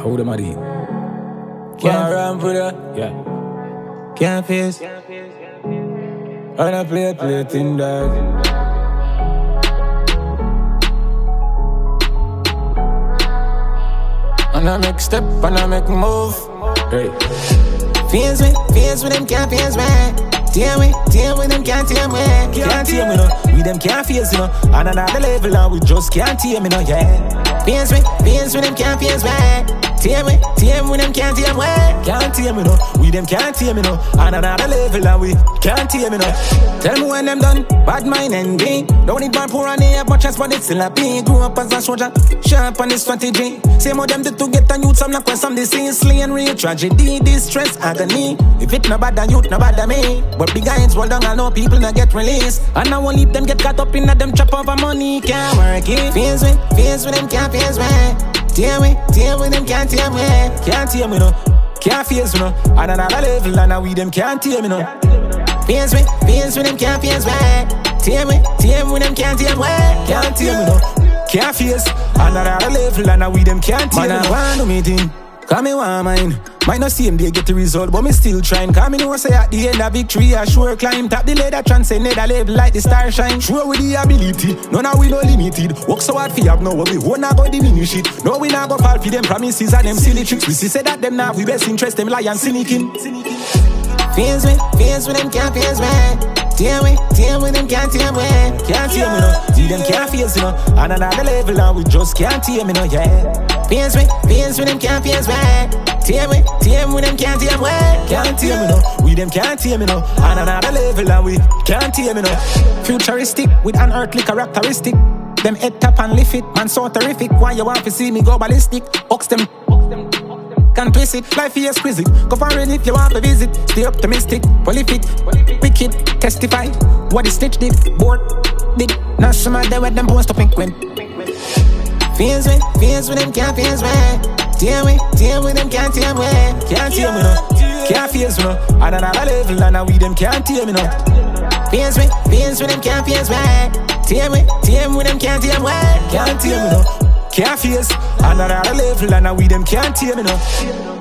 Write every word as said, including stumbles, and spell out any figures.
Hold them at it. Can't run for that. Yeah. Can't face. And I play, play thing, dog. And I make step, and I make move. Hey. Fears me, fears with them, can't fears me. Tear me, tear with them, can't tear me. Can't tear me, no. We them can't fears, you know. On another level, and we just can't tear me, no, yeah. Fears me, fears with them, can't fears me. Tear me, tear me with them, can't tear me. Can't tear me, no. We them can't tear me, no. On another level, and we can't tear me, no. Tell me when them done, bad mind and gain. Don't need bad poor and they have much chance, but it's still a pain. Grew up as a soldier, sharp on the strategy. Same how them did to get a youth, some not when some disease. Slaying real tragedy, distress, agony. If it no bad than youth, no bad than me. But the guys roll down, I know people not get released. And I won't leave them get caught up in that them chop over money. Can't work it. Fears with, fears with them, can't fears with. Tear me, tear with them, can't tear me. Can't tear me, no. Can't fears me, no. And another level, and now we them can't tear me, no. Fears with, fears with them, can't fears with. Tear me, tear with them, can't tear me. Can't tear me, no. Can't fears. And another level, and now we them can't tear me, no. Man, I want to meet him. Cause me want mine. Might not see him they get the result, but me still trying. Cause me know say at the end of victory I sure climb. Top the ladder, transcend the level like the star shine. Sure with the ability, none of we no limited. Work so hard for have no we won't not go diminish it. No we not go fall for them promises and them silly tricks. We see say that them now we best interest them lie and cynicing. Fears me, fears with them can't fears me. Tear me, tear with them can't tear me. Can't tear me no, see them can't fears you know. On another level and we just can't tear me no, yeah. Fears me, fears with them can't fears me. Tear me, tear with them can't tear me. Can't tear me no, we them can't tear me no. On another level and we can't tear me no. Futuristic with unearthly characteristic. Them head tap and lift it, man so terrific. Why you want to see me go ballistic? Ox them, can't twist it, life is crazy. Go foreign if you want to visit. Stay optimistic, prolific, wicked, testify. What the snitch did, bored, did. Now some of them with them post up and quit. Fears me, fears with them can't fears me. Tear me, tear with them can't tear me. Can't tear me no, can't fears me no. On another level and now we them can't tear me no. Fears me, fears with them can't fears me. Tear me, tear with them can't tear me. Can't tear me no, can't fears. On another level and now we them can't tear me no.